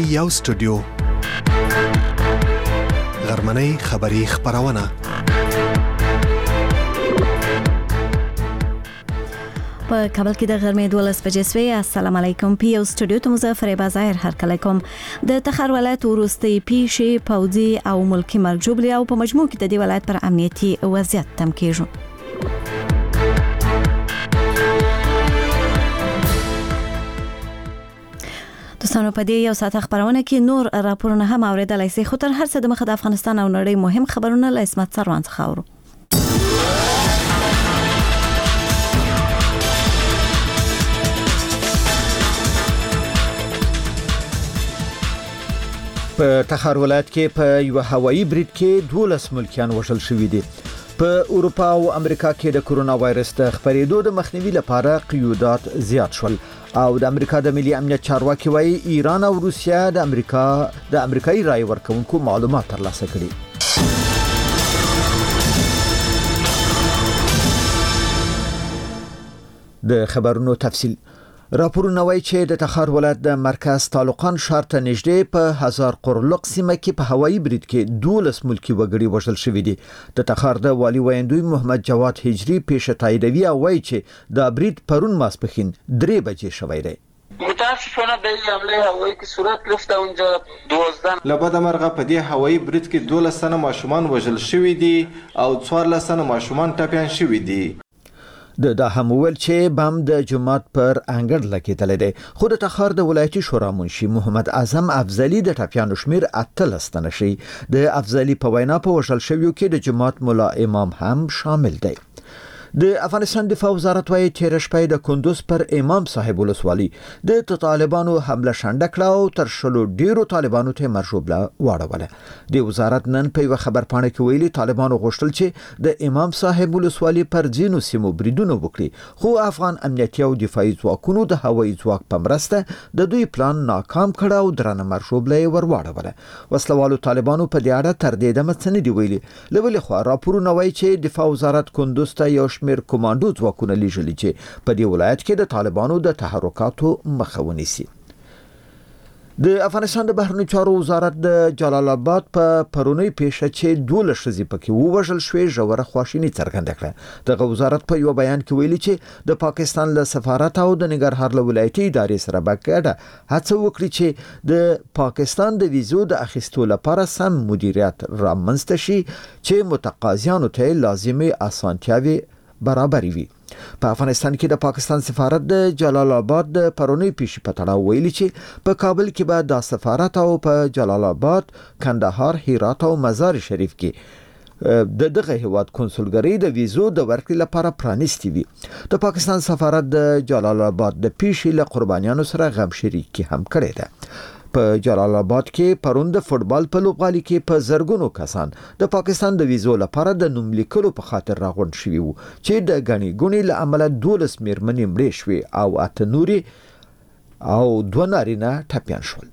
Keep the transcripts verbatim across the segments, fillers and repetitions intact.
یو سټوډیو غرمنۍ خبری خبرونه په کابل کې د غرمې دولس بجې سوي. السلام علیکم. پی یو سټوډیو ته مزفر بازار هر کله کوم د تخار ولایت وروستي پیشي پوځي او ملکی مرجوبلی او په مجموع کې د دې ولایت پر امنیتي وضعیت تم کېږي. دوستانو په دې یو ساعت خبرونه کې نور راپورونه هم اوریدلای شئ، خو تر هر څه د مخه د افغانستان او نړۍ مهم خبرونه له اسمت سروان څخه اورو. په تخار ولایت کې په یو هوایي برید کې دولس ملکیان وژل شوي دي. په اروپا او امریکا کې د کورونا وایرس د خپرېدو د مخنیوي لپاره قیودات زیات شول او د امریکا د ملي امنیت چارواکي وايي ایران او روسیا د امریکا د امریکایي رای ورکونکو معلومات ترلاسه کړي. د خبرونو تفصیل راپورونه وايي چې د تخار ولایت د مرکز تعلقان ښار ته نږدې په هزار قرلق سیمه کې په هوایي برید کې دولس ملکی وګړي وژل شوي دي. د تخار د والي ویندوی محمد جواد هجری پیش تاییدوي او وايي چې د برید پرون ماسپښین درې بجې شوی دی. متاسفانه به این حمله هوایی که صورت گرفته اونجا دوازده لبد مرغه په دې هوایي برید کې دولس تنه ماشومان وژل شوي دي او څوارلس تنه ماشومان ټپیان شوي دي. د دا هم ویل چې بم د جماعت پر انګړ لګیدل دي، خو د تخار د ولایتي شورا منشي محمد اعظم افضلی د ټپیانو شمیر اتلس تنه شي. د افضلی په وینا په وژل شویو کې د جماعت مولا امام هم شامل دی. د افغانستان دفاع وزارت وايي تیر شپه د کندوز پر امام صاحب ولسوالي د طالبانو حمله شنډه کړه او تر شلو ډیرو طالبانو ته مرجوبله واړوله. د وزارت نن په یو خبر پاڼه کې ویلي طالبانو غوښتل چې د امام صاحب ولسوالي پر ځینو سیمو بریدونه وکړي، خو افغان امنیتي او دفاعي ځواکونو د هوایي ځواک په مرسته د دوی پلان ناکام کړ او درنه مرجوبله ور واړوله. وسلوالو طالبانو په دې اړه تر دې دمه څه نه دی ویلي. له بلې خوا راپورونه وايي چې دفاع وزارت کندوز ته یو شمیر کمانډو ځواکونه لیږلي چې په دې ولایت کې د طالبانو د تحرکاتو مخه ونیسي. د افغانستان د بهرنیو چارو وزارت د جلال آباد په پرونی پیښه چې دوله ښځې پکې ووژل شوې ژوره خواشیني څرګنده کړه. دغه وزارت په یو بیان کې ویلي چې د پاکستان له سفارت او د ننګرهار له ولایتي ادارې سره په ګډه هڅه وکړي چې د پاکستان د ویزو د اخیستو لپاره سم مدیریت رامنځته شي چې متقاضیانو ته لازمي اسانتیاوي برابر وي. په افغانستان کې د پاکستان سفارت د جلال آباد د پرونی پیښې په تړاو ویلي چې په کابل کې به د سفارت او په جلال آباد، کندهار، هرات او مزار شریف کې د دغه هیواد کنسولګری د ویزو د ورکړې لپاره پرانیستي وي. د پاکستان سفارت د جلال آباد د پیښې له قربانیانو سره غم شریکي هم کړې ده. په جلال آباد کې پرون د فوتبال په لوبغالي کې په زرګونو کسان د پاکستان د ویزو لپاره د نوم لیکلو په خاطر راغونډ شوي وو چې د غني ګونی له امله دولس میرمنې مړې شوې او اته نوري او دوه نارینه ټپیان شول.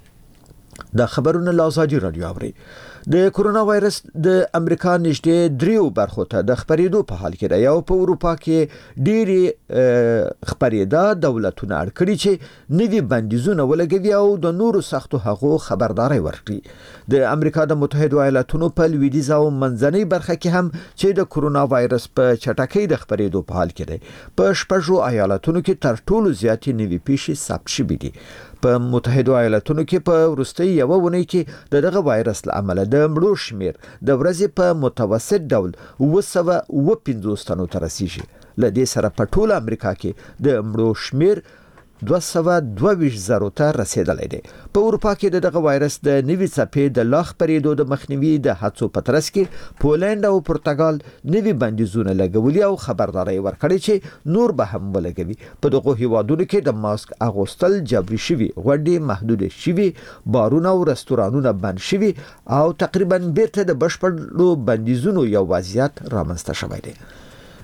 د خبرونو له ازادي رادیو اوري. د کورونا وایرس د امریکا نږدې دریو برخو ته د خپرېدو په حال کې دی او په اروپا کې ډېری خپرېدا دولتونه اړ کړي چې نوي بندیزونه ولګوي او د نورو سختو هغو خبرداري ورکړي. د امریکا د متحده ایالاتونو په لویدیځ او منځنۍ برخه کې هم چې د کورونا وایرس په چټکۍ د خپرېدو په حال کې دی، په شپږو ایالاتونو کې تر ټولو زیاتې نوي پیښې ثبت شوي دي. په متحده ایالاتونو کې په وروستي یو ونې کې د دغه وایرس له امله د مړو شمیر د ورځې په متوسط ډول اوه سوه اوه پنځوس تنو ته رسیږي. له دې سره په ټول امریکا کې د مړو شمیر دوه سوه دوه ویشت زرو ته رسیدلی دی. په اروپا کې دغه وایرس د نوي څپې د لا خپرېدو د مخنیوي د هڅو په ترڅ کې پولند او پرتګال نوي بندیزونه لګولي او خبرداري ورکړي چې نور به هم ولګوي. په دغو هیوادونو کې د ماسک اغوستل جبري شوي، غونډې محدود شوي، بارونه او رستورانونه بند شوي او تقریبا بیرته د بشپړو بندیزونو یو وضعیت رامنځته شوی دی.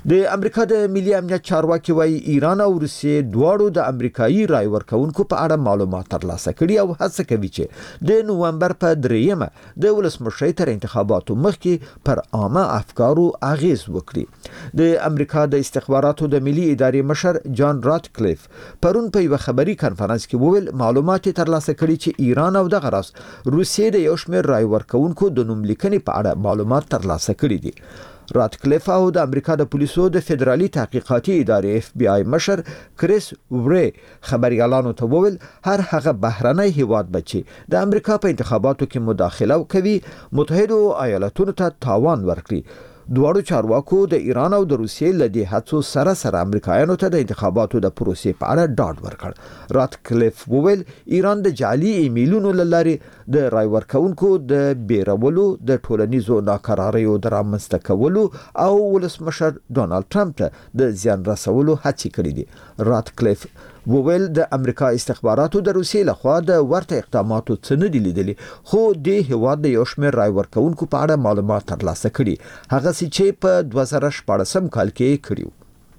د امریکا د ملي امنیت چارواکي وايي ایران او روسیې دواړو د امریکایي رای ورکونکو په اړه معلومات ترلاسه کړي او هڅه کوي چې د نوومبر په دریمه د ولسمشرۍ تر انتخاباتو مخکې پر عامه افکارو اغیز وکړي. د امریکا د استخباراتو د ملي ادارې مشر جان راتکلیف پرون په یو خبري کانفرنس کې وویل معلومات ترلاسه کړي چې ایران او دغه راس روسیې د یو شمېر رای ورکونکو د نوم لیکنې په اړه معلومات ترلاسه کړي دي. راتکلیف او د امریکا د پولیسو د فدرالي تحقیقاتي ادارې اف بی آی مشر کریس وری خبريالانو ته وویل هر هغه بهرنی هیواد بچي د امریکا په انتخاباتو کې مداخله کوي متحده ایالاتونو ته تاوان ورکړي. دواړو چارواکو د ایران او د روسیې له دې هڅو سره سره امریکایانو ته د انتخاباتو د پروسې په اړه ډاډ ورکړ. راتکلیف وویل ایران د جعلي ایمیلونو له لارې د رای ورکونکو د بیرولو د ټولنیزو ناکراریو د رامنځته کولو او ولسمشر ډونالد ټرمپ ته د زیان رسولو هڅې کړې دي. راتکلیف وویل د امریکا استخباراتو د روسیې لخوا د ورته اقداماتو څه نه دي لیدلي خو د هیواد د یو شمېر رای ورکونکو په اړه معلومات ترلاسه کړي هغه چې په دوه زره شپاړسم کال کې کړیو.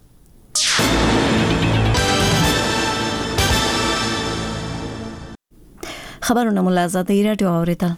خبرونه مو له آزادۍ راډیو اوریدل.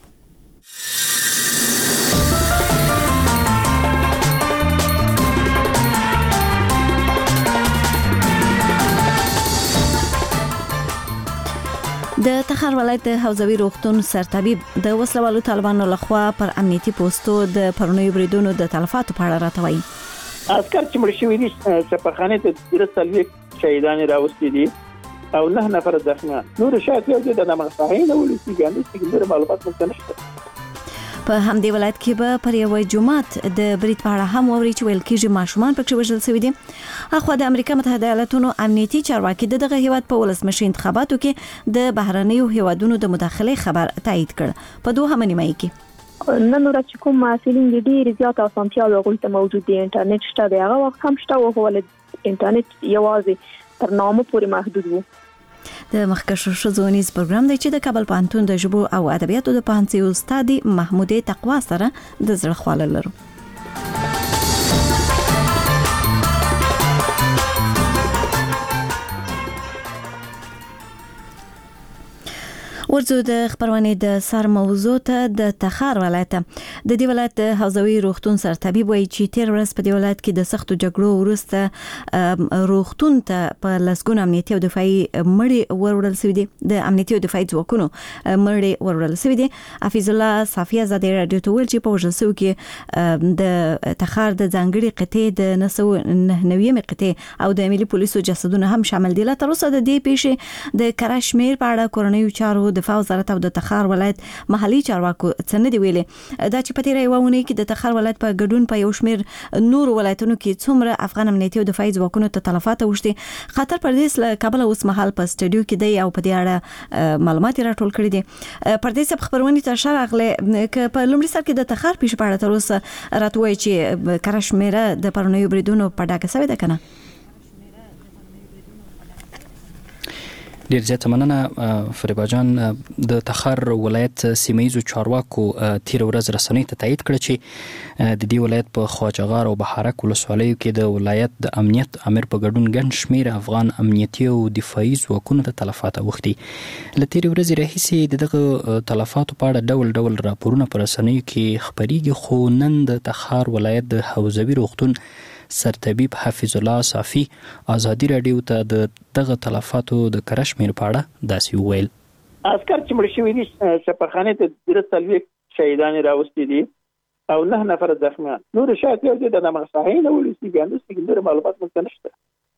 د تخار ولایت د حوزوي روغتون سرطبيب د وسلوالو طالبانو لخوا پر امنیتي پوسټو د پرونیو بریدونو د تلفاتو په اړه راته وایي. عسكر چې مړ شوي دي سپاخانه ته د څلوي شهیدان راوستي دي او نه نفر زخمه نور شاید یو د دمغصاهین او لسیګان څنګه معلومات مونږ نشته. په همدې ولایت کې به پر یو جمعات د برید په اړه هم ووري چې ویل کېږي ماشومان پکې وژل شوي دي. اخو د امریکا متحده ایالاتونو امنیتي چارواکي دغه هیواد په ولسمشر انتخاباتو کې د بهرنیو هیوادونو د مداخله خبر تایید کړ. په دوه همنیمای کې نن ورځ کوم مسلین دي ډیر زیات اسانتیا غوښته موجود دي انټرنیټ شته دی هغه وخت هم شته او ول انټرنیټ یوازې تر نامه پورې محدود وو. د مخکښو شذونیز پروګرام دی چې د کابل پوهنتون د ژبو او ادبیاتو د پوهنځي استاد محمود تقوا سره د زړه خواله لرو. ورځو د خبرونه د سر موضوع ته د تخار ولایت د دې ولایت د حوزوي روغتون سرطبيب وایي چې تیر ورځ په دې ولایت کې د سختو جګړو وروسته روغتون ته په لسګون امنیتي او دفاعي مړي ورول شوی دي. د امنیتي او دفاعي ځواکونو مړي ورول شوی دي. حفیظ الله صافی آزادۍ رادیو ته ویل چې په وژل کې د تخار د ځانګړي قطعې د نسو نویم قطعې او د ملي پولیسو جسدونه هم شامل دي. لا تر اوسه د دې پیښې د کراچمیر په اړه کورنیو چارو دفاع وزارت او د تخار ولایت محلي چارواکو څنګه دی ویلي دا چې په تیر یو ونه کې د تخار ولایت په ګډون په یو شمېر نور ولایتونو کې څومره افغان امنیتي او دفاعي ځواکونو ته تلفات اوښتي. خطر پردیس له کابل اوس مهال په سټډیو کې دی او په دې اړه معلومات راټول کړي دي. پردیس په خبرونه ته شارغله ک په لومړي سر کې د تخار پیښ په اړه تر اوسه راتوي چې کراچمیر د پرونیو بریدونو په ډاګه سوي ده کنه. ډیر زیات مننه فریبا جان. د تخار ولایت سیمایي چارواکو تیر ورځ رسنۍ ته تایید کړ چې د دې ولایت په خواجهغار او بهارک ولسوالیو کې د ولایت د امنیت امر په ګډون ګڼ شمېر افغان امنیتي او دفاعي ځواکونو ته تلفات اوښتي. له تیر ورځې راهیسې دغه تلفاتو په اړه ډول ډول راپورونه په رسنیو کې خبريږي خو نن د تخار ولایت د حوزوي روغتون سرطبيب حفیظ الله صافی آزادۍ رادیو ته د دغه تلفاتو د کراچمیر په اړه داسې وویل. عسكر چې مړ شوي دي سپاخانه ته د څلوي شهیدان راوستي دي او نه نفر زخمه نور شاید یو د دمغصاهین او لسیګان څنګه معلومات مونږ نشته.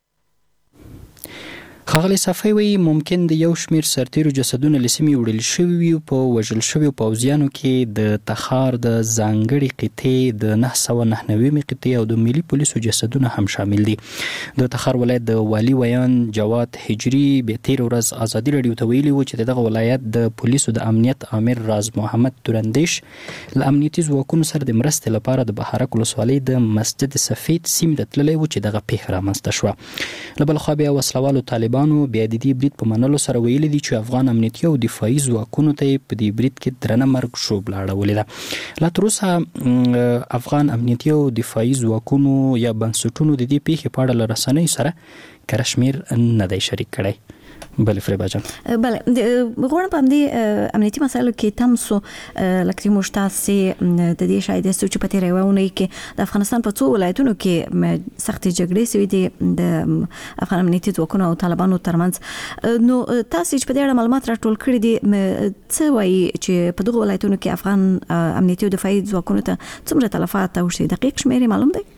خغلی صفای وی ممکن د یو شمیر سرتیرو جسدونه لسمی وړل شوی په وژل شوی پوځیانو کې د تخار د ځانګړي قطعې د نه سوه نهه نوي قطعې او د ملي پولیسو جسدونه هم شامل دي. د تخار ولایت د والی ویان جواد حجری به تیر ورځ آزادۍ رادیو ته ویلي و چې دغه ولایت د پولیسو د امنیت امر راز محمد تورندیش ل امنیتي ځواکونو سره د مرستې لپاره د بهارک ولسوالۍ د مسجد سفید سیمې ته تللی و چې دغه پیښه رامنځته شوه. له بل خوا بیا وسلوالو طالبان طالبانو بیا د دې برید په منلو سره ویلي دي چې افغان امنیتي او دفاعي ځواکونو ته په دې برید کې درنه مرګ شوبله اړولې ده. لا تر اوسه افغان امنیتي او دفاعي ځواکونو یا بنسټونو د دې پیښې په اړه له رسنیو سره کره شمیر نه دی شریک کړی. بله فریبا جان. بله غواړم په همدې امنیتي مسایلو کې تاسو لکه موږ تاسو د دې شاید چې په تیرې ونه کې د افغانستان په څو ولایتونو کې سختې جګړې سوي دي د افغان امنیتي ځواکونو او طالبانو ترمنځ. نو تاسو چې په دې اړه معلومات راټول کړي دي څه وایي چې په دغه ولایتونو کې افغان امنیتي او دفاعي ځواکونو ته څومره تلفات او شي دقیق شمیر معلوم دی؟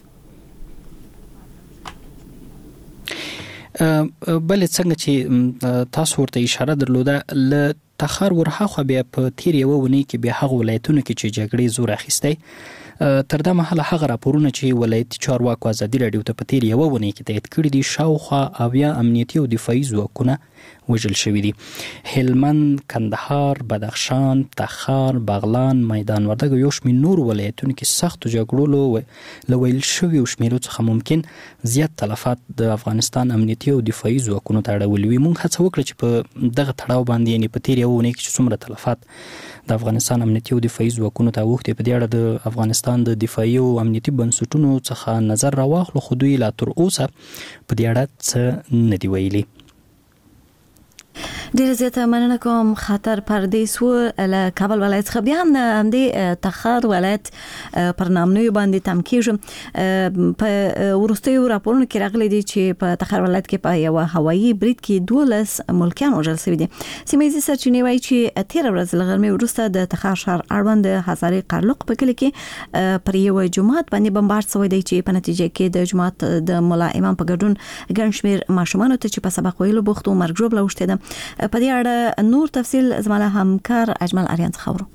بل څنګه چې تاسو ورته اشاره درلوده ل تخر ورها خو بیا په تیر یو ونی کې بیا هغه ولایتونه کې چې جګړې زور اخیسته تر دا مهاله هغه راپورونه چې ولایتي چارواکو ازادي راډیو ته په تیر یو ونی کې تایید کړي دي شاوخوا اویا امنیتي او دفاعي ځواکونه وژل شوي دي. هلمند، کندهار، بدخشان، تخار، بغلان، میدان وردګ او یو شمېر نور ولایتونو کې سختو جګړو له ویل شویو شمیرو څخه ممکن زیات تلفات د افغانستان امنیتي او دفاعي ځواکونو ته اړولي وي. موږ هڅه وکړه چې په دغه تړاو باندې یعنې په تیر یو ونې کې چې څومره تلفات د افغانستان امنیتي او دفاعي ځواکونو ته اوښتې په دې اړه د افغانستان د دفاعي او امنیتي بنسټونو څخه نظر راواخلو، خو دوی لا تر اوسه په دې اړه څه نه دي ویلي. ډیره زیاته مننه کوم. خطر پردیس و له کابل ولایت څخه بیا هم د تخار ولایت پر نامنوي باندې تم کېږم. په وروستیو راپورونو کې راغلي دي چې په تخار ولایت کې په یو هوایي برید کې دولس ملکیان وژل شوي دي. سیمه ییزې سرچینې وایي چې تېره ورځ له غرمې وروسته د تخار ښار اړوند د هزارې قرلق په کلي کې پر یو جومات باندې بمبارد شوی دی چې په نتیجه کې د جومات د ملا امام په ګډون ګڼ شمېر ماشومانو ته چې په سبق ویلو بوخت و مرګ ژوبله اوښتې ده. په دې اړه نور تفصیل زموږ همکار اجمل اریان څخه اورو.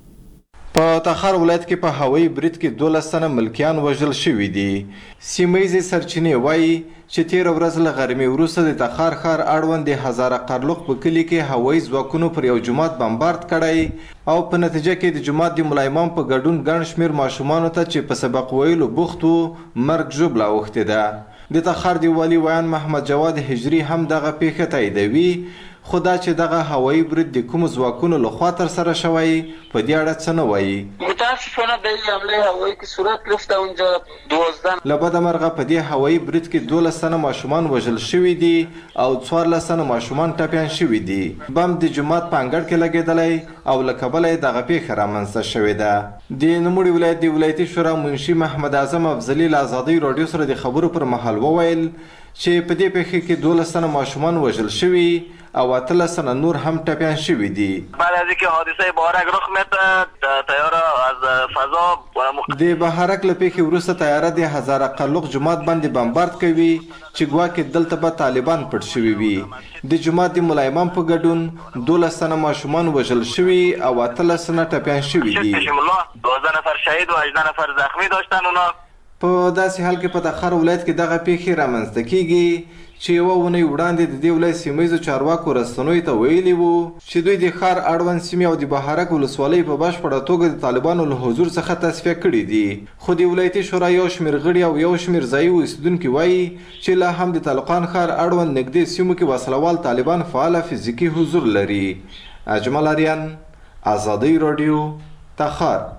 په تخار ولایت کې په هوایي برید کې دولس تنه ملکیان وژل شوي دي. سیمه ییزې سرچینې وایي چې تېره ورځ له غرمې وروسته د تخار ښار اړوند د هزاره قرلق په کلي کې هوایي ځواکونو پر یو جومات بمبارد کړی او په نتیجه کې د جومات د ملا امام په ګډون ګڼ شمېر ماشومانو ته چې په سبق ویلو بوخت وو مرګ ژوبله اوښتې ده. د تخار د والي ویان محمد جواد هجري هم دغه پیښه تاییدوي، خو دا چې دغه هوایي برید د کومو ځواکونو لخوا ترسره شوی په دې اړه څه نه وایي. متاسفانه به این حمله هوایی که صورت گرفته اونجا دوازده له بده مرغه په دې هوایي برید کې دولس تنه ماشومان وژل شوي دي او څوارلس تنه ماشومان ټپیان شوي دي. بم د جومات په انګړ کې لګېدلی او له کبله یې دغه پیښه رامنځته شوې ده. د نوموړي ولایت د ولایتي شورا منشي محمد اعظم افضلي له ازادۍ راډیو سره د خبرو پر مهال وویل چې په دې پیښه کې دولس تنه ماشومان وژل شوي او اتلس تنه نور هم ټپیان شوي دي. بعد از اینکه حادثه بهارک رخ میده تیاره از فضا د بهارک له پیښې وروسته تیاره د هزاره قرلق جومات باندې بمبارد کوي چې ګواکې دلته به طالبان پټ شوي وي. د جومات د ملا امام په ګډون دولس تنه ماشومان وژل شوي او اتلس تنه ټپیان شوي دي. دوازده نفر شهید و هجده نفر زخمی داشتن. اونا په داسې حال کې په تخار ولایت کې دغه پیښې رامنځته کیږي چې یوه اونۍ وړاندې د دې ولایت سیمه ییزو چارواکو رسنیو ته ویلي وو چې دوی د ښار اړوند سیمې او د بهارک ولسوالۍ په بشپړه توګه د طالبانو له حضور څخه تصفیه کړي دي. خو د ولایتي شورا یو شمېر غړي او یو شمېر ځایي اوسېدونکي وایي چې لا هم د طالقان ښار اړوند نږدې سیمو کې وسلوال طالبان فعاله فزیکي حضور لري. اجمل اریان، ازادۍ راډیو، تخار.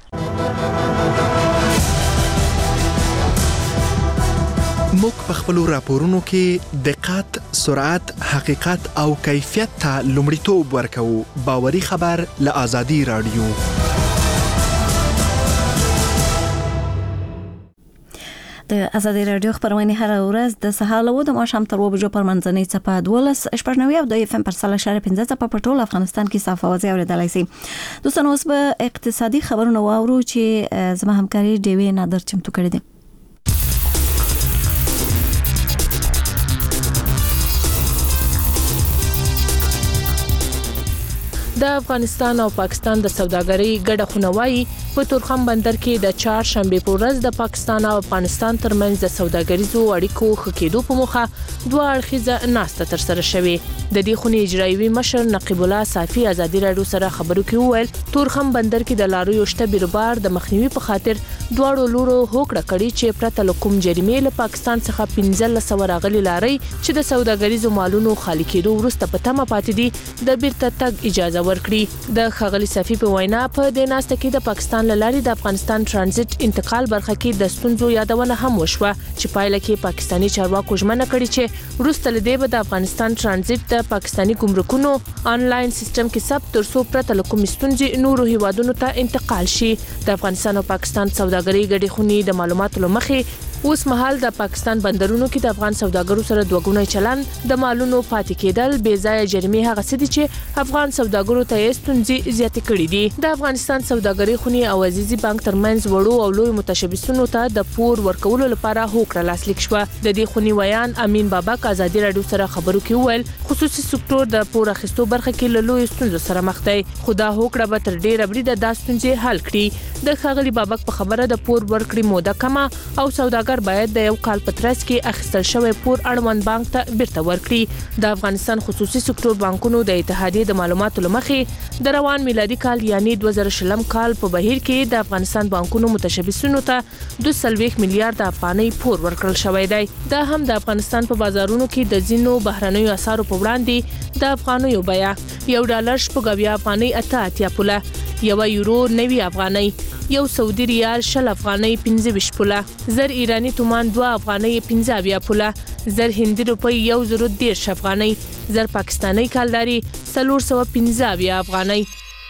موږ په خپلو راپورونو کې دقت، سرعت، حقیقت او کیفیت ته لومړیتوب ورکوو. باوري خبر له ازادي راډیو. د ازادي راډیو خبرونه هر ورځ د سهار له د ماښام تر اوه بجو پر منځنۍ څپه دولس شپږ نوي او د اف ام پر سل اشاره پنځه څپه په ټول افغانستان کې صاف اوازې اورېدلای شي. دوستانو اوس به اقتصادي خبرونه واورو چې زما همکاري ډیوې نادر چمتو کړې ده. د افغانستان او پاکستان د سوداګرۍ ګډه خونوایي په تورخم بندر کې د چهار شنبه په ورځ د پاکستان او افغانستان ترمنځ د سوداګریزو اړیکو ښه کېدو په موخه دوه اړخیزه ناسته ترسره شوې. د دې خونې اجرایوي مشر نقیب الله صافي ازادي راډیو سره خبرو کې وویل تورخم بندر کې د لاریو شته بیروبار د مخنیوي په خاطر دواړو لورو هوکړه کړې چې پرته له کوم جریمې له پاکستان څخه پنځه سوه راغلي لاري چې د سوداګریزو مالونو خالي کېدو وروسته په تمه پاتې دي د بیرته تګ اجازه ورکړي. د ښاغلي صفي په وینا په دې ناسته کې د پاکستان لاري د افغانستان ترانزیت انتقال برخه کې د ستونزو یادونه هم وشوه چې پایله کې پاکستاني چارواکو ژمنه کړې چې وروسته له دې به د افغانستان ترانزیت د پاکستاني ګمرکونو آنلاین سیستم کې ثبت ترڅو پرته له کوم ستونزې نورو هیوادونو ته انتقال شي. د افغانستان او پاکستان سوداګري ګډې خونې د معلوماتو لمخې اوس مهال د پاکستان بندرونو کې د افغان سوداګرو سره دوه چلن د مالونو پاتې کېدل بې ځای جریمې هغه څه دي چې افغان سوداګرو ته یې ستونزې زیاتې کړې دي. د افغانستان سوداګري خونې او عزیزي بانک ترمنځ وړو او لوی متشبثینو ته د پور ورکولو لپاره هوکړه لاسلیک شوه. د دې خونې ویان امین بابک ازادي رادیو سره خبرو کې وویل خصوصي سکتور د پور اخیستو برخه کې له لوی ستونزو سره مخ دی خو دا هوکړه به تر ډیره بریده د ستونزې حل کړي. د ښاغلي بابک په خبره د پور ورکړې موده کمه او سوداګر باید د یو کال په ترڅ کې اخیستل شوی پور اړوند بانک ته بیرته ورکړي. د افغانستان خصوصي سکتور بانکونو د اتحادیې د معلوماتو لمخې د روان میلادي کال یعنی دوه زره شلم کال په بهیر کې د افغانستان بانکونو متشبثینو ته دوه سلويخ میلیارډ افغانۍ پور ورکړل شوی دی. دا هم د افغانستان په بازارونو کې د ځینو بهرنیو اسعارو په وړاندې د افغانیو بیه یو ډالر شپږ اویا افغانۍ اته اتیا پوله، یو یورو نوي افغانۍ، یو سعودي ریال شل افغانۍ پنځه ویشت پوله، زر ایرانی تومان دوه افغانۍ پنځه اویا پوله، زر هندي روپۍ یو زر دېرش افغانۍ، زر پاکستاني کالداري څلور سوه پنځه اویا افغانۍ.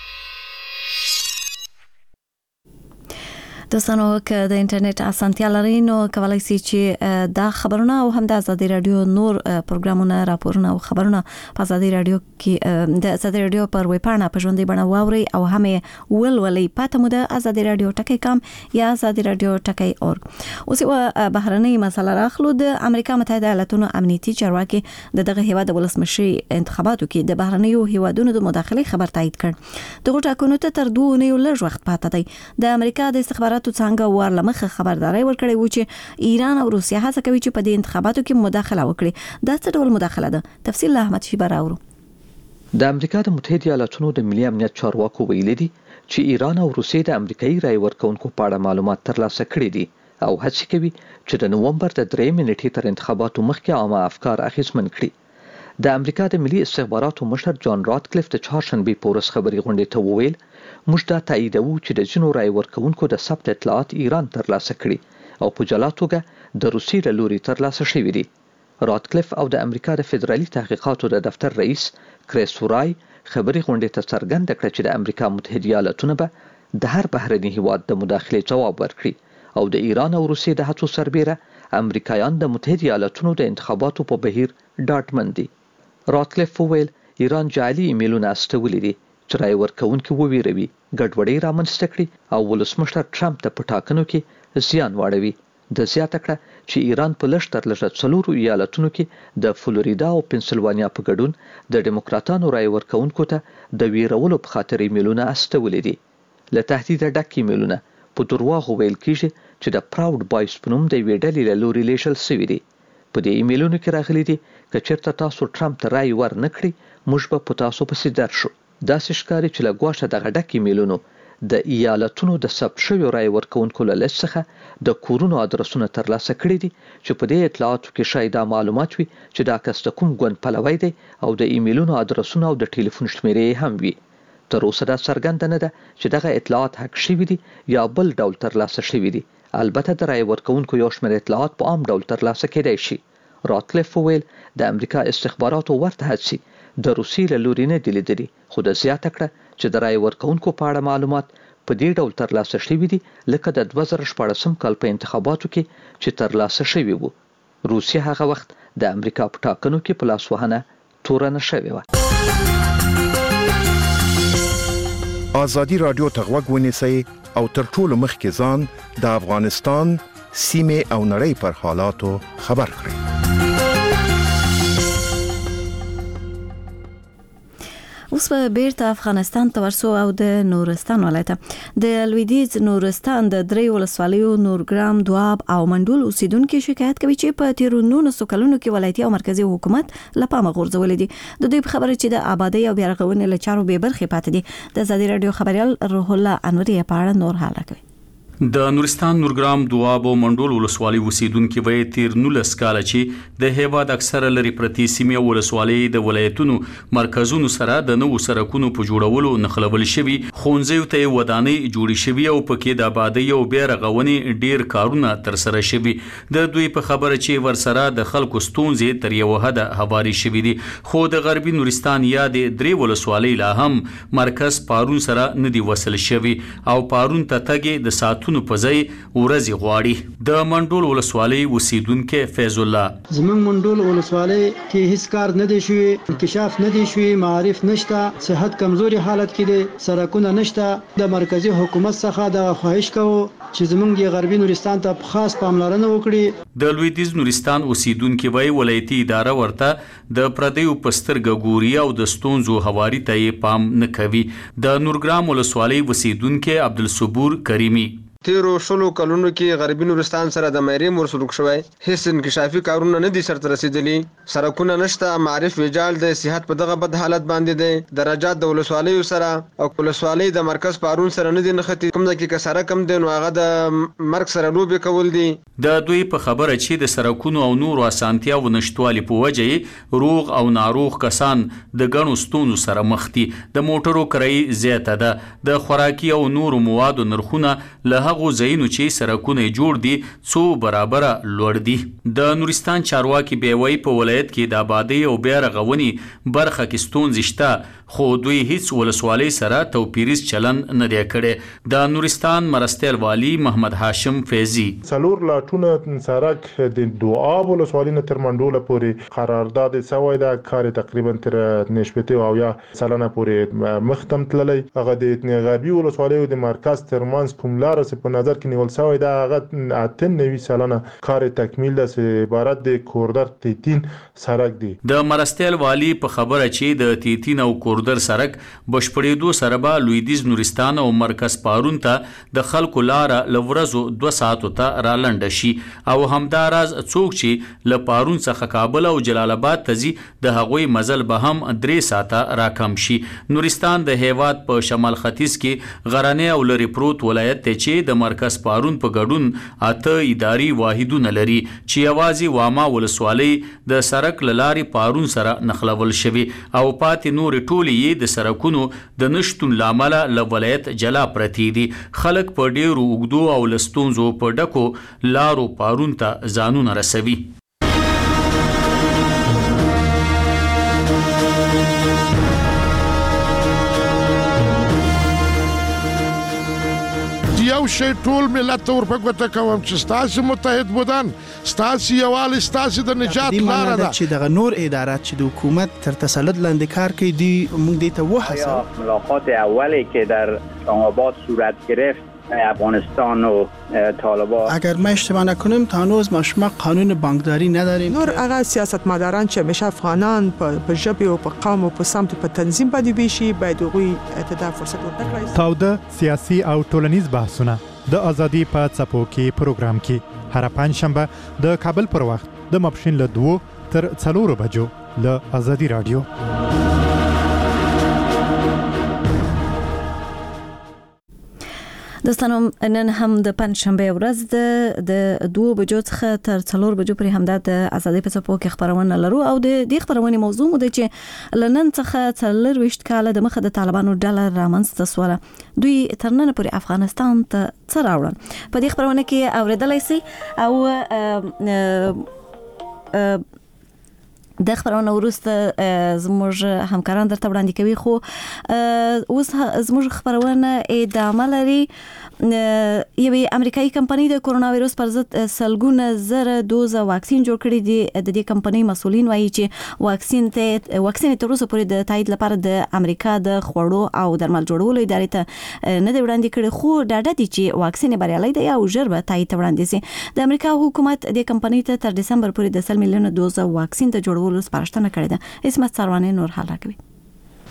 دوستانو که د انټرنیټ اسانتیا لرئ نو کولای شئ چې دا خبرونه او هم د ازادي رادیو نور پروګرامونه راپورونه او خبرونه په ازادي رادیو کې د ازادي رادیو پر ویب پاڼه په ژوندۍ بڼه واورئ او هم ولولئ. پته مو د ازادي رادیو ټکی کام یا ازادي رادیو ټکی اورګ. اوس یو بهرنۍ مسله راخلو. د امریکا متحده ایالاتونو امنیتي چارواکي د دغه هیواد د ولسمشي انتخاباتو کې د بهرنیو هیوادونو د مداخلې خبر تایید کړ. دغه ټاکنو ته تر دوه نیو لږ وخت پاتې دی. د امریکا د استخباراتو څنګه ورلمخه خبرداري ورکړې و چې ایران او روسیا هڅه کوي چې په دې انتخاباتو کې مداخله وکړي. دا څه ډول مداخله ده؟ تفصیل له احمد شیبه راوړو. د امریکا د متحده ایالاتونو د ملي امنیت چارواکو ویلي دي چې ایران او روسیې د امریکایي رای ورکونکو په اړه معلومات ترلاسه کړي دي او هڅه کوي چې د نومبر د درېیمې نیټې تر انتخاباتو مخکې عامه افکار اخیستمن کړي. د امریکا د ملي استخباراتو مشر جان راتکلیف د چهارشنبې په ورځ خبري غونډې ته وویل موږ دا تاییدوو چې د ځینو رای ورکونکو د ثبت اطلاعات ایران ترلاسه کړي او په جلا توګه د روسیې له لوري ترلاسه شوي دي. راتکلیف او د امریکا د فدرالي تحقیقاتو د دفتر رئیس کریس ورای خبري غونډې ته څرګنده کړه چې د امریکا متحده ایالاتونه به د هر بهرني هیواد د مداخلې جواب ورکړي او د ایران او روسیې د هڅو سربېره امریکایان د متحده ایالاتونو د انتخاباتو په بهیر ډاډمن دي. راتکلیف وویل ایران جعلي ایمیلونه استولي دي چې رای ورکوونکي وویروي، ګډوډي رامنځته کړي او ولسمشر ټرمپ ته په ټاکنو کې زیان واړوي. د زیاته کړه چې ایران په لږ تر لږه څلورو ایالتونو کې د فلوریدا او پنسلوانیا په ګډون د ډیموکراتانو رای ورکوونکو ته د ویرولو په خاطر ایمیلونه استولي دي. له تهدید ډک ایمیلونه په درواغو ویل کیږي چې د پراود بایس په نوم د یوې ډلې له لوري لیږل شوي دي. په دې ایمیلونو کې راغلي دي که چېرته تاسو ټرمپ ته رای ور نه کړئ موږ به په تاسو پسې درشو. داسې ښکاري چې له ګواښه دغه ډک ایمیلونو د ایالتونو د ثبت شویو رای ورکوونکو له لیست څخه د کورونو ادرسونه ترلاسه کړي دي چې په دې اطلاعاتو کې شاید دا معلومات وي چې دا کس د کوم ګوند پلوی دی او د ایمیلونو ادرسونه او د ټلیفون شمیرې هم وي. تر اوسه دا څرګنده نه ده چې دغه اطلاعات حق شوي دي یا بل ډول ترلاسه شوي دي. البته د رای ورکوونکو یو شمېر اطلاعات په عام ډول ترلاسه کېدای شي. راتکلیف وویل د امریکا استخباراتو ورته هڅې د روسیې له لوري نه دي لیدلي خو د زیاته کړه چې د رای ورکوونکو په اړه معلومات په دې ډول ترلاسه شوي دي لکه د دوه زره شپاړسم کال په انتخاباتو کې چې ترلاسه شوي وو. روسیه هغه وخت د امریکا په ټاکنو کې په لاسوهنه تورنه شوې وه. ازادي رادیو ته غوږ ونیسئ او تر ټولو مخکې ځان د افغانستان سیمې او نړۍ پر حالاتو خبر کړئ. اوس به بیرته افغانستان ته ورسو او د نورستان ولایت د لویدیځ نورستان د درې ولسوالیو نورګرام، دواب او منډول اوسیدونکو شکایت کوي چې په تیرو نولسو کلونو کې ولایتي او مرکزی حکومت له پامه غورځولې دي. د دوی په خبره چې د آبادی او بیارغونې له چارو بې برخې پاتې دي. د ازادي رادیو خبريال روح الله انوري په اړه نور حاله کوي. د نورستان نورګرام دواب او منډول ولسوالۍ اوسیدونکو وایي تیر نولس کاله چې د هیواد اکثره لري پرتی سیمې ولسوالۍ د ولایتونو مرکزونو سره د نوو سرکونو په جوړولو نخلول شوي، ښوونځیو ته ودانۍ جوړې شوي او پکې د آبادۍ او بیا رغونې ډیر کارونه ترسره شوي. د دوی په خبره چې ورسره د خلکو ستونزې تر یو حده هواري شوي دي، خو د غربي نورستان یا د درې ولسوالۍ لا هم مرکز پارون سره نه دی وصل شوي او پارون ته تګ د ساتو نو پځای ورځي غواړي. د منډول ولسوالۍ اوسیدونکو فیض الله زمون منډول ولسوالۍ کې هیڅ کار نه دی شوی، انکشاف نه دی شوی، معارف نشته، صحت کمزوري حالت کې دي، سرکونه نشته. د مرکزی حکومت څخه د خواهش کوو چې زمونږ د غربي نورستان ته خاص پاملرنه وکړي. د لویدیز نورستان اوسیدونکو وایي ولایتي اداره ورته د پردیو پسترګ ګوري او د ستونزو هواري ته پام نه کوي. د نورګرام ولسوالۍ اوسیدونکو عبدالصبور کریمی تیرو شلو کلونو کې غربي نورستان سره د مېرې مرسلوک شوی، هیڅ انکشافي کارونه نه دي سرته رسیدلي، سرکونه نشته، معارف ویجال دی، صحت په دغه بد حالت باندې دی، درجات د ولسوالیو سره او ولسوالۍ د مرکز پارون سره نه دي نښتي، کوم ځای کې که سرک هم دی نو هغه د مرګ سره لوبې کول دي. د دوی په خبره چې د سرکونو او نورو اسانتیاو نشټوالي په وجه روغ او ناروغ کسان د ګڼو ستونزو سره مخ دي. د موټرو کرایي زیاته ده، د خوراکي او نورو موادو نرخونه له هغه ځایونو چې سرکونه جوړ دي څو برابره لوړ دي. د نورستان چارواکي بیوي په ولایت کې د آبادی او بیا رغونې برخه کې ستونزې شته، خو دوی هیڅ ولسوالۍ سره توپیریز چلن نه دی کړی. د نورستان مرستیال والی محمد هاشم فیضی څلور لاټونه سرک د دواب ولسوالۍ نه تر منډوله پورې قرارداد شوی ده، کار تقریبا تر نشپته او یا سلنه پورې مختم تللی. هغه د غربي ولسوالۍ د مرکز ترمنځ کوم لار په نظر کې نیول شوی ده، هغه اته نوي سلنه کار تکمیل ده چې عبارت د کوردر تیتین سرک دی. د مرستیال والی په خبره چې د تیتین او کوردر سرک بشپړېدو سره به لویدیز نورستان او مرکز پارون ته د خلکو لاره لورزو دوه ساعتو ته را لنډه شي او همداراز څوک چې له پارون څخه کابل او جلال آباد ته ځي د هغوی مزل به هم درې ساعته راکم شي. نورستان د هیواد په شمال ختیځ کې غرنی او لرې پروت ولایت دی چې د مرکز پارون په ګډون اته اداري واحدونه لري چې یوازې واما ولسوالۍ د سرک لارې پارون سره نخلول شوي او پاتې نور ټولې یې د سرکونو د نشتون لامل له ولایت جلا پرتی دي. خلک په ډیرو اوږدو او لستونزو په ډکو لارو پارون ته ځانونه رسوي. یو شی ټول ملت ته ورپګوته کوم چې ستاسو متحد بودن، ستاسو یووالی، ستاسو د نجات لاره ده. چې دغه نور ادارات چې د حکومت تر تسلط لاندې کار کوي دی موږ دې ته وهڅوو. ملاقات اولی که در اسلام آباد صورت گرفت افغانستان و طالبان، اگر ما اشتباه نکنیم تا هنوز ما شما قانون بانکداری نداریم. نور هغه سیاستمداران چې همیشه افغانان په ژبه او په قوم او په سمت په تنظیم باندې بيشي باید هغوی ته فرصت ورکړي. تاوده سیاسي او ټولنیز بحثونه د ازادي په څپو کې پروګرام کې هر پنځشنبه د کابل پر وخت د ماپښین له دوه تر څلورو بجو له ازادي رادیو. دوستانو نن هم د پنځشنبه ورځ د د دوه بجو څخه تر څلور بجو پورې همدا د ازادي په څپو کې خبرونه لرو او د دې خبرونې موضوع مو ده چې لنن څخه څلور وشت کاله د مخه د طالبانو ډالر رامنځته سواله دوی تر نن پورې افغانستان ته څه راوړل. په دې خبرونه کې اوریدلای شي او د خبرونه ورسته زموږ همکاران درته وړاندې کوي، خو اوس زموږ خبرونه ادامه لري. یوه امریکایي کمپنۍ د کورونا وایرس پر ضد سلګونه زره دوزه واکسین جوړ کړي دي. د دې کمپنۍ مسؤلین وایي چې واکسین ته واکسین تر اوسه پورې د تایید لپاره د امریکا د خوړو او درمل جوړولو ادارې ته نه دی وړاندې کړي، خو ډاډه دي چې واکسین بریالي دی او ژر به تایید وړاندې شي. د امریکا حکومت د کمپنۍ ته تر دسمبر پورې د سل میلیون دوزه واکسین د جوړولو سپارښتنه کړې ده. اسمت سروانه نور حال راکوي.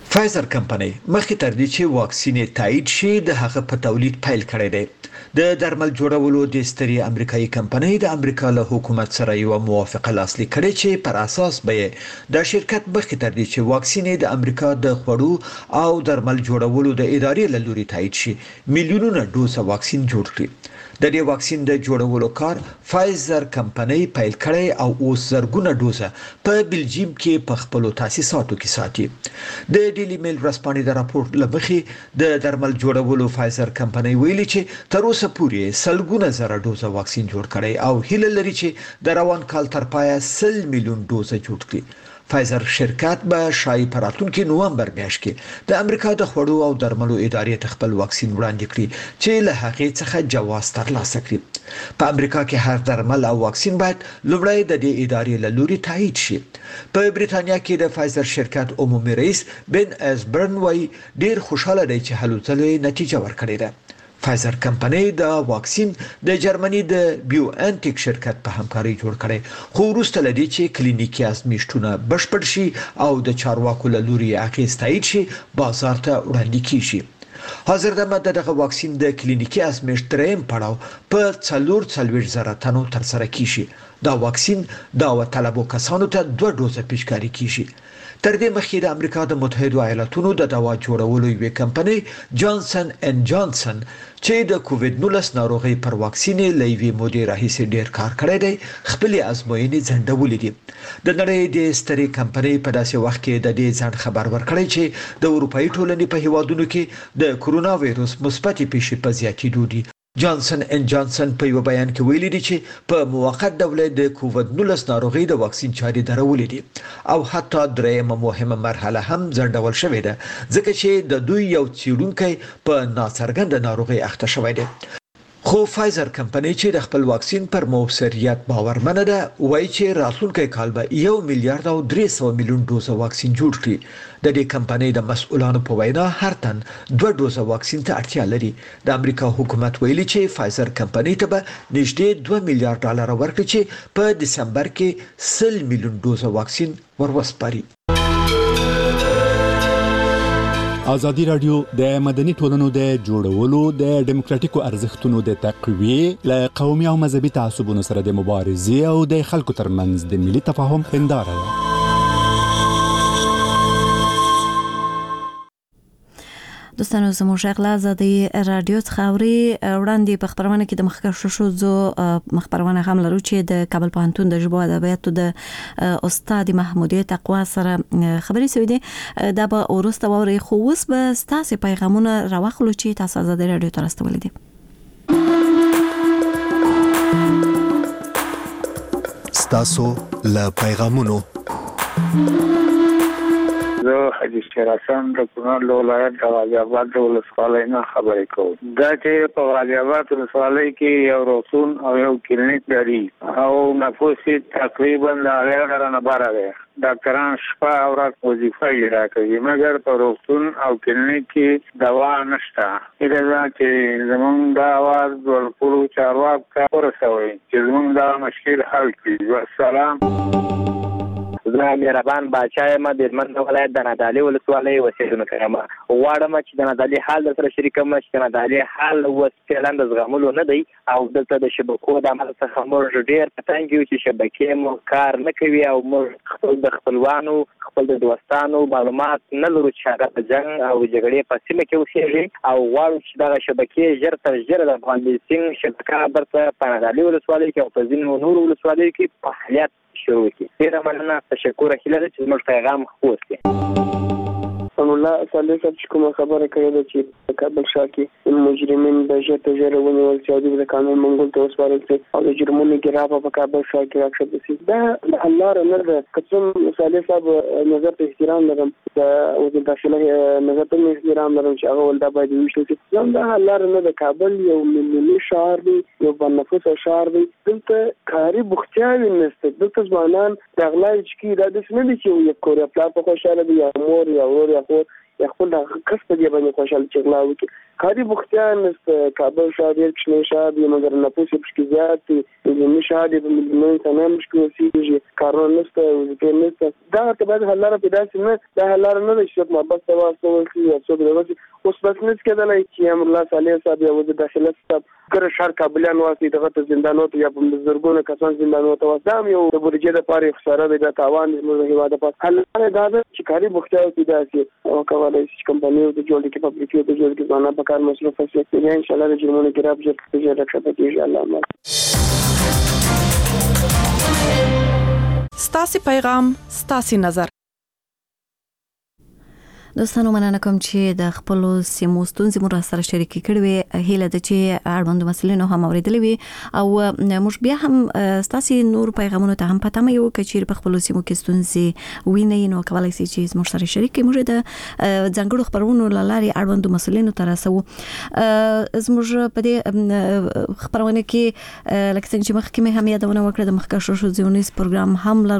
فایزر کمپنۍ مخکې تر دې چې واکسین تایید شي د هغه په تولید پیل کړی دی. د درمل جوړولو د ستري امریکایي کمپنۍ د امریکا له حکومت سره یو موافقه لاسلیک کړې چې پر اساس به د شرکت مخکې تر دې چې واکسین د امریکا د خوړو او درمل جوړولو د ادارې له لوري تایید شي میلیونونه ډوز واکسین جوړ کړي. د دې واکسین د جوړولو کار فایزر کمپنۍ پیل کړی او اوس زرګونه ډوزه په بلجیم کې په خپل تاسیساتو کې ساتي. د ډیلی میل ورځپاڼې د راپور لمخې د درمل جوړولو فایزر کمپنۍ ویلي چې تر اوسه پورې سلګونه زره ډوزه واکسین جوړ کړي او هیله لري چې د روان کال تر پایه سل میلیون ډوزه جوړ کړي. فایزر شرکت به شای په راتلونکي نومبر میاشت کې د امریکا د خوړو او درملو ادارې ته خپل واکسین وړاندې کړي چې له هغې څخه جواز ترلاسه کړي. په امریکا کې هر درمل او واکسین باید لومړی د دې ادارې له لوري تایید شي. په بریتانیا کې د فایزر شرکت عمومي رئیس بن اسبرن وايي ډیر خوشاله دی چې هلو ځلې نتیجه ورکړې ده. فایزر کمپنۍ د واکسین د جرمني د بیو انټیک شرکت په همکاري جوړ کړي خو وروسته لدی چې کلینیکي ازمایښتونه بشپړ شي او د چارواکو له لوري اخیست تایید شي بازار ته وړاندې کیږي. حاضر دمه دغه واکسین د کلینیکي ازمایښت دریم پړاو په څلور څلوېښت زره تنو تر سره کیږي. دا واکسین دا وطلبو کسانو ته دوه ډوزه پیشکاري کیږي. تر دې مخکې د امریکا د متحده ایالاتونو د دوا جوړولو یوې کمپنۍ جانسن ان جانسن چې د کووډ نولس ناروغي پر واکسین لوي مودې راهیسې ډیر کار کړی دی خپل ازموینې ځنډولې دي. د نړۍ د ستري کمپنۍ په داسې وخت کې د دې ځان خبر ورکړی چې د اروپאי ټولنې په هیوادونو کې د کورونا وایروس مثبت پیښې په زیاتېدو دي. جانسن ان جانسن په یو بیان کې ویلي دي چې په موقت ډول د کووډ نولس ناروغي د واکسین چاري درولې دي او حتی درېمه مهمه مرحله هم ځنډول شوې ده ځکه چې د دوی یو څېړونکی په ناڅرګنده ناروغي اخته شوی دی. خو فایزر کمپنۍ چې د خپل واکسین پر موثریت باورمنه ده وایي چې راتلونکي کال به یو میلیارډ او درې سوه میلیون ډوزه واکسین جوړ کړي. د دې کمپنۍ د مسؤلانو په وینا هر تن دوه ډوزه واکسین ته اړتیا لري. د امریکا حکومت ویلي چې فایزر کمپنۍ ته به نږدې دوه میلیارډ ډالر ورکړي چې په دسمبر کې سل میلیون ډوزه واکسین وروسپاري. ازادي رادیو د مدني ټولنو د جوړولو د دیموکراتیکو ارزښتونو د تقویې له قومي او مذهبي تعصبونو سره د مبارزې او د خلکو ترمنځ د ملي تفاهم هنداره ده. دوستانو زموږ غلا ازادي رادیو څخه اوري وړاندې په خبرونه کې د مخکښ شو زو خبرونه هم لرو چې د کابل پوهنتون د ژبو ادبیاتو د استاد محمودیه تقوا سره خبرې سوي دي. دا به ورسته ووري خو اوس به ستاسو پیغامونه راوخلو چې تاسو ازادي رادیو ته راستولې دي. ستاسو له پیغامونو زه حاجي شیرحسن د کونړ ولایت د غازي آباد ولسوالۍ نه خبرې کوم. دا چې په غازي آباد ولسوالۍ کې یو روغتون او یو کلینیک لري او نفوس تقریبا د هغه نه بار دی. ډاکټران شپه او ورځ وظیفه اجرا کوي مګر په روغتون او کلینیک کې دوا نشته. دا چې زمونږ د اواز ورپورو چارواکو ته ورسوي چې زمونږ دا مشکل حل کړي. والسلام. زه مهربان باچا یم د هلمند ولایت د نادعلي ولسوالۍ اوسېدونکی یم. غواړم چې د نادعلي حال در سره شریک کړم چې د نادعلي حال اوس فعلا د زغملو نه دی او دلته د شبکو د عمل څخه موږ ډېر په تنګ یو چې شبکې مو کار نه کوي او موږ خپل د خپلوانو خپل د دوستانو معلومات نه لرو چې هغه په جنګ او جګړې په سیمه کې اوسېږي او غواړو چې دغه شبکې ژر تر ژره د افغان بیسینګ شبکه برته په نادعلي ولسوالۍ کې او په ځینو نورو ولسوالیو کې فعالیت شروع کړي. ډېره مننه، تشکر هیله ده چې زموږ پیغام خپور کړي. الله تعالی چې کومه خبره کړې ده چې کابل ښار کې مجرمین د ژر تر ژره ونیول شي او د قانون منګول ته وسپارل شي او د جرمونو ګرافه په کابل ښار کې راکښته شي. دا الله نه ده. کوم مثال صاحب نظر ته احترام لرم او د داخله نظر ته احترام لرم چې هغه ولدا باید وشي چې دا الله نه ده. کابل یو ملي شهر دی، یو بنفوس شهر دی. دلته کاری بوختیاوي نشته. دلته ځوانان د اغلای چې دا د سن دي چې یو کور خپل په خوشاله دی یا مور یا ور یا خور یا خپل د کس په دی باندې خوشاله چې غلا وکړي. کاری بوختیان است کابل شهر یک کشمیر شهر دی مگر نفوس بشکی زیاد دی زمین شهر دی میلیون تنها مشکل وسیله کارون است وزیر نیست دا تبعد حلاره پیدا نه دا حلاره نه شد ما بس تواصل کی صبح روزی اوس بس نیست کېدلای چې امر الله صالح صاحب یو د داخله صاحب ګر شهر کابلیان واسي دغه ته زندانو ته یا په زرګونو کسان زندانو ته واسام یو د بودیجې د پاره خساره د تاوان د هیواد په حلاره دا چې کاری بوختیا پیدا شي او کولای شي کمپنیو ته جوړ کې فابریکې ته جوړ کې ځانه په کار مصرف شي ان شاء الله د جرمونو کې راځي چې رخصت کیږي ان شاء الله. ستاسي پیغام ستاسي نظر. دوستانو مننه کوم چې د خپل سیمو ستونزې مو سره شریکې کړې وي هیله ده چې اړوند مسلې نو هم اوریدلې وي او موږ بیا هم ستاسو نور پیغامونو ته هم پته مې یو کچیر په خپل سیمو کې ستونزې ویني نو کولای شي چې موږ سره شریک کړئ موږ د ځنګړو خبرونو لاري اړوند مسلې نو تر رسو زموږ په دې خبرونه کې لکه څنګه چې مخکې مې هم یادونه وکړه د مخکښو ژورنالیست پروګرام هم